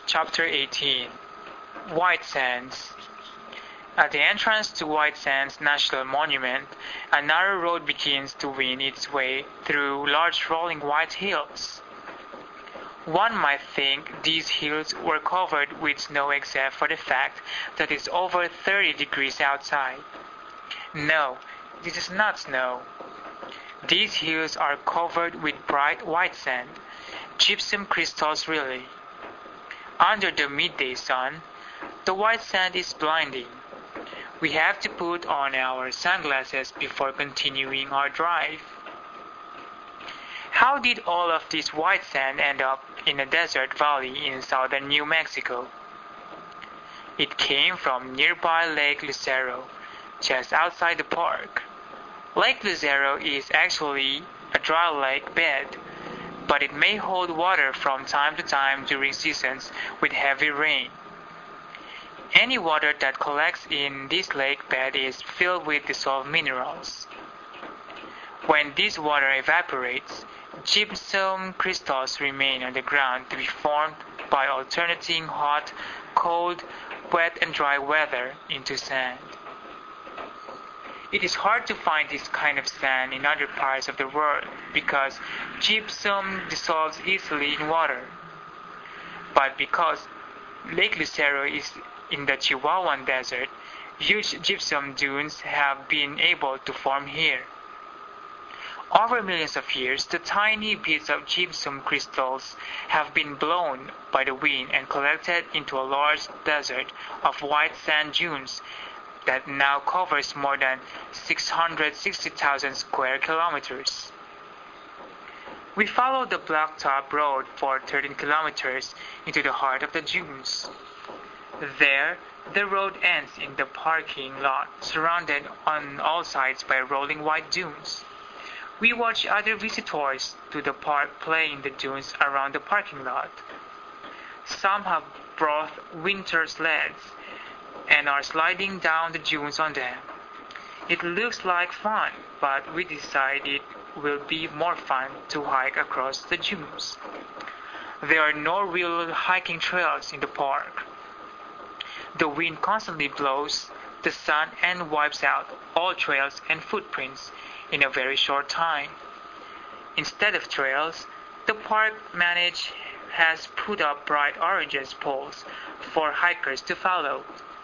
Chapter 18 White Sands At the entrance to White Sands National Monument, a narrow road begins to win its way through large rolling white hills. One might think these hills were covered with snow except for the fact that it's over 30 degrees outside. No, this is not snow. These hills are covered with bright white sand, gypsum crystals really. Under the midday sun, the white sand is blinding. We have to put on our sunglasses before continuing our drive. How did all of this white sand end up in a desert valley in southern New Mexico? It came from nearby Lake Lucero, just outside the park. Lake Lucero is actually a dry lake bed, but it may hold water from time to time during seasons with heavy rain. Any water that collects in this lake bed is filled with dissolved minerals. When this water evaporates, gypsum crystals remain on the ground to be formed by alternating hot, cold, wet and dry weather into sand. It is hard to find this kind of sand in other parts of the world because gypsum dissolves easily in water. But because Lake Lucero is in the Chihuahuan Desert, huge gypsum dunes have been able to form here. Over millions of years, the tiny bits of gypsum crystals have been blown by the wind and collected into a large desert of white sand dunes that now covers more than 660,000 square kilometers. We followed the blacktop road for 13 kilometers into the heart of the dunes. There, the road ends in the parking lot, surrounded on all sides by rolling white dunes. We watch other visitors to the park play in the dunes around the parking lot. Some have brought winter sleds and are sliding down the dunes on them. It looks like fun, but we decide it will be more fun to hike across the dunes. There are no real hiking trails in the park. The wind constantly blows the sun and wipes out all trails and footprints in a very short time. Instead of trails, the park manager has put up bright orange poles for hikers to follow.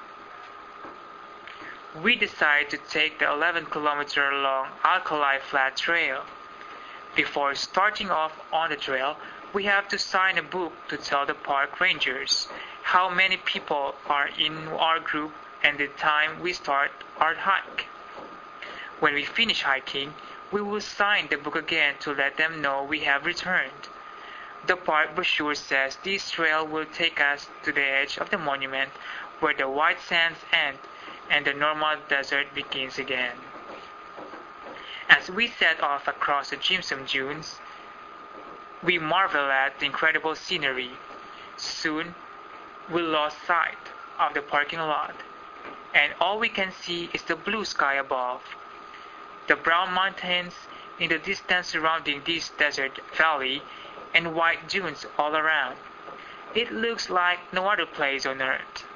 We decide to take the 11-kilometer long Alkali Flat Trail. Before starting off on the trail, we have to sign a book to tell the park rangers how many people are in our group and the time we start our hike. When we finish hiking, we will sign the book again to let them know we have returned. The park brochure says this trail will take us to the edge of the monument where the white sands end and the normal desert begins again. As we set off across the gypsum dunes, we marvel at the incredible scenery. Soon, we lost sight of the parking lot, and all we can see is the blue sky above. The brown mountains in the distance surrounding this desert valley, and white dunes all around. It looks like no other place on earth.